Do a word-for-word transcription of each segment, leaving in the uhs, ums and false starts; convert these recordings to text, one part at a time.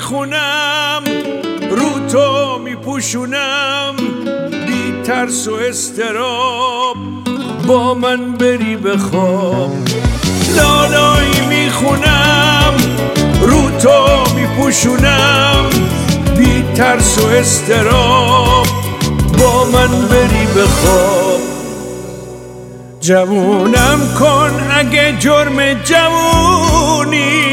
میخونم رو تو میپوشونم بی ترس و استراب با من بری بخواب. لالایی میخونم رو تو میپوشونم بی ترس و استراب با من بری بخواب. جوونم کن اگه جرم جوونی،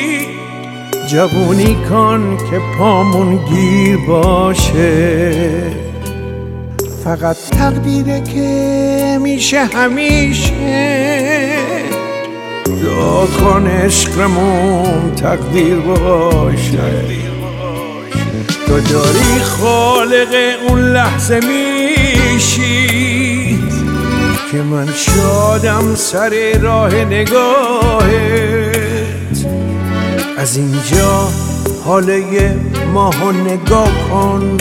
جوونی کن که پامون گیر باشه. فقط تقدیره که میشه همیشه، دعا کن عشقمون تقدیر باشه. تو داری خالق اون لحظه میشی که من شادم سر راه نگاهت. از اینجا حاله ماهو نگاه کن،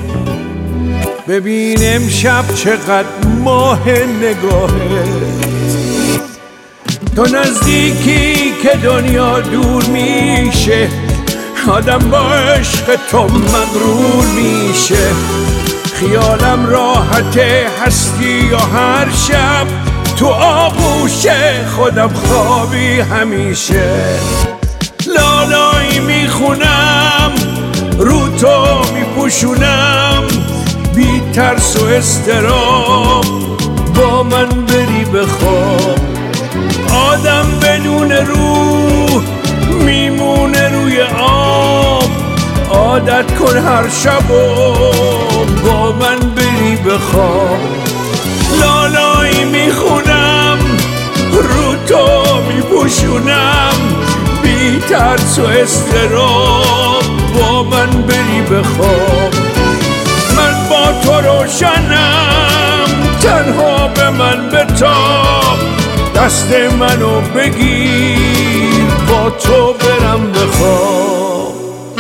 ببین امشب چقدر ماه نگاهت. تو نزدیکی که دنیا دور میشه، آدم با عشق تو مغرور میشه. خیالم راحته هستی یا هر شب تو آغوش خودم خوابی همیشه. لالایی میخونم رو تو میپوشونم بی ترس و استراب با من بری بخواب. آدم بدون روح میمونه روی آب، عادت کن هر شب و با من بری بخواب. لالایی میخونم رو تو میپوشونم بی ترس و استراب با من بری بخواب. من با تو روشنم تنها به من بتاب، دست منو بگیر با تو برم بخواب.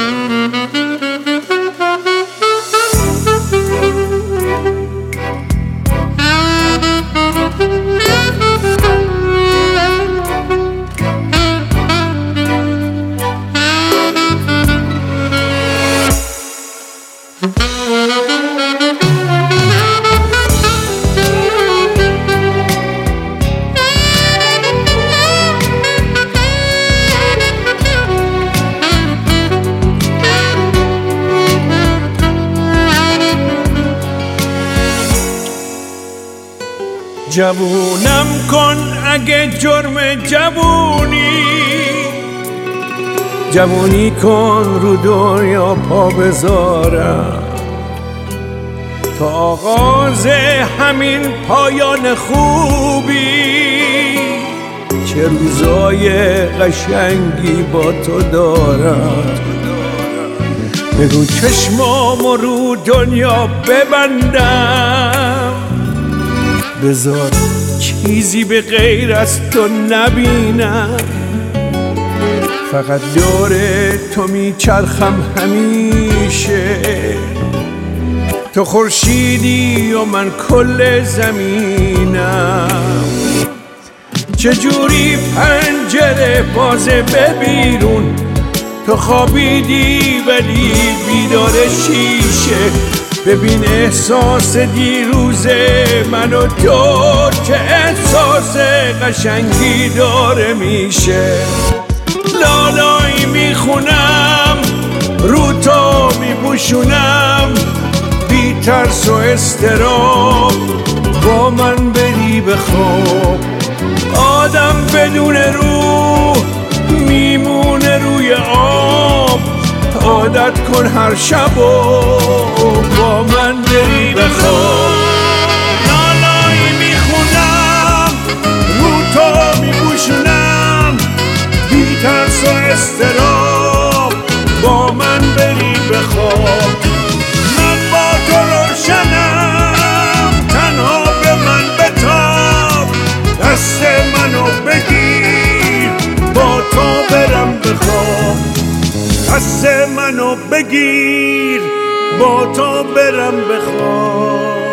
جوونم کن اگه جرم جوونی، جوونی کن رو دنیا پا بذارم. تا آغاز همین پایان خوبی، چه روزای قشنگی با تو دارم. بگو چشمامو رو دنیا ببندم، بذار چیزی به غیر از تو نبینم. فقط دور تو میچرخم همیشه، تو خورشیدی و من کل زمینم. چجوری پنجره بازه به بیرون، تو خوابیدی ولی بیدار شیشه. ببین احساس دیروز من و تو که احساس قشنگی داره میشه. لالایی میخونم رو تو میپوشونم بی ترس و استراب با من بری بخواب. آدم بدون روح میمونه روی آب، عادت کن هر شب و با من بری بخواب. لالایی میخونم رو تو میپوشونم بی ترس و استراب با من بری بخواب. من با تو روشنم تنها به من بتاب، دست منو بگیر با تو برم بخواب. دست منو بگیر با تو برم بخواب.